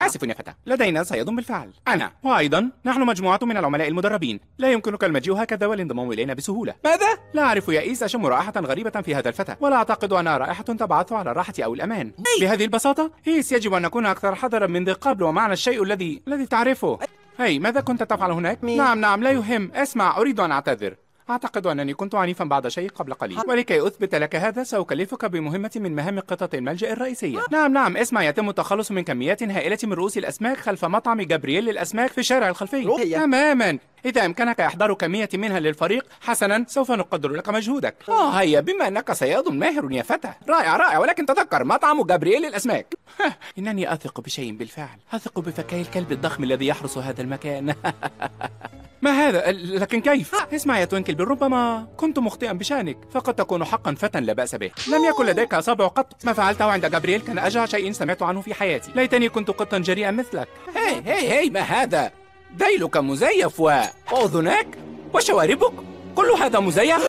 آسف يا فتى، لدينا صياد بالفعل. أنا وأيضا نحن مجموعة من العملاء المدربين. لا يمكنك المجيء هكذا والانضمام إلينا بسهولة. ماذا؟ لا أعرف يا إيس، أشم رائحة غريبة في هذا الفتى، ولا أعتقد أنها رائحة تبعث على الراحة أو الأمان. بهذه البساطة إيس يجب أن نكون أكثر حذرا من ذي قبل ومعنى الشيء الذي تعرفه. هاي، ماذا كنت تفعل هناك؟ نعم لا يهم. اسمع، أريد أن أعتذر. أعتقد أنني كنت عنيفا بعض شيء قبل قليل، ولكي أثبت لك هذا سأكلفك بمهمة من مهام قطة الملجأ الرئيسية. نعم اسمع، يتم التخلص من كميات هائلة من رؤوس الأسماك خلف مطعم جابرييل للأسماك في الشارع الخلفي. تماما. إذا أمكنك إحضار كمية منها للفريق، حسنا، سوف نقدر لك مجهودك. هيا، بما أنك صياد ماهر يا فتى. رائع، ولكن تذكر مطعم جابرييل للأسماك. إنني أثق بشيء بالفعل، أثق بفكاي الكلب الضخم الذي يحرس هذا المكان. ما هذا؟ لكن كيف؟ اسمع يا توينكل، ربما كنت مخطئا بشأنك، فقد تكون حقا فتى لا بأس به. لم يكن لديك أصابع قط. ما فعلته عند جابرييل كان أجرع شيء سمعت عنه في حياتي. ليتني كنت قطا جريئا مثلك. هي، ما هذا؟ ذيلك مزيف وأذناك وشواربك، كل هذا مزيف.